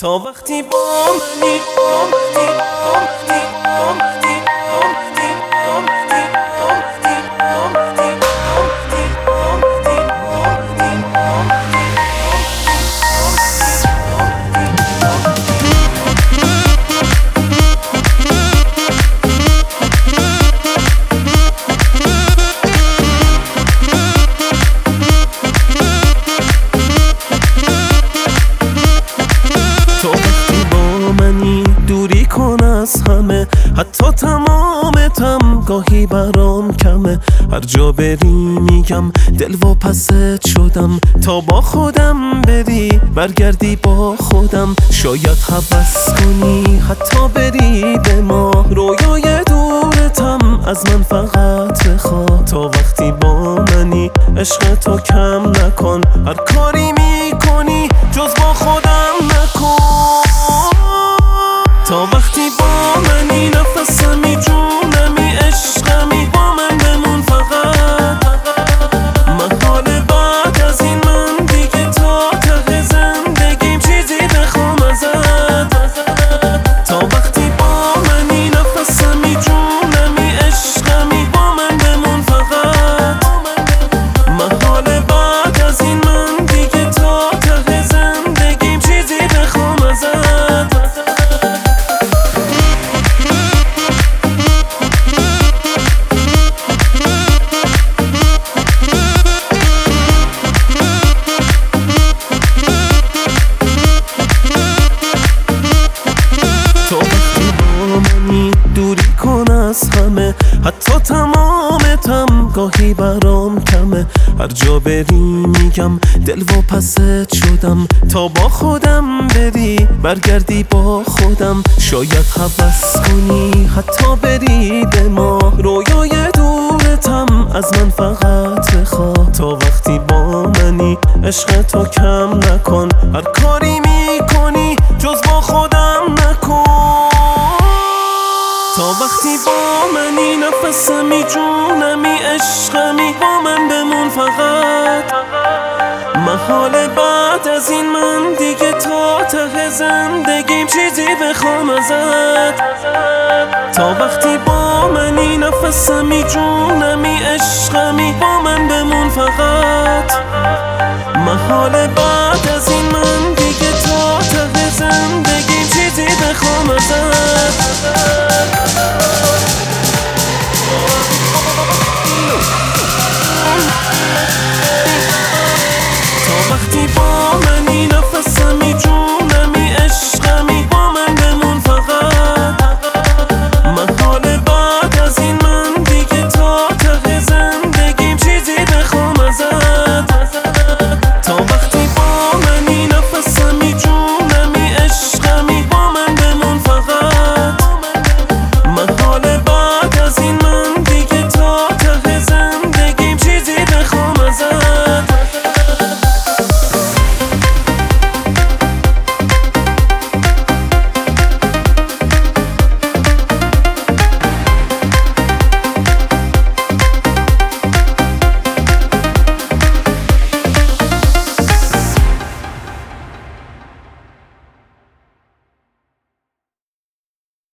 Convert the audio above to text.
تا وقتی با منی دوری کن از همه، حتی تمامتم گاهی برام کمه. هر جا بری میگم دل و پست شدم، تا با خودم بری برگردی با خودم. شاید هوس کنی حتی بری به ما، رویای دورتم از من فقط بخواه. تا وقتی با منی عشق تو کم نکن، هر کاری میکنی جز با خودم نکن. تا وقتی با منی نفسمی جونمی عشقمی، با من بمون فقط. محال بعد از این من دیگه تا ته زندگیم چیزی بخوام ازت. تا وقتی با منی نفسمی جونمی عشقمی، با من بمون فقط. محال بعد از این من دیگه تا ته زندگیم چیزی بخوام ازت. دوری کن از همه، حتی تمامتم گاهی برام کمه. هر جا بری میگم دل و پست شدم، تا با خودم بری برگردی با خودم. شاید هوس کنی حتی بری به ما، رویای دورتم از من فقط بخواه. تا وقتی با منی عشق تو کم نکن، هر کاری میکنی جز با خودم نکن. تا وقتی با منی نفسمی جونمی عشقمی، با من بمون فقط. محال بعد از این من دیگه تا ته زندگیم چیزی بخوام ازت. تا وقتی با منی نفسمی جونمی عشقمی، با من بمون فقط. محال بعد از این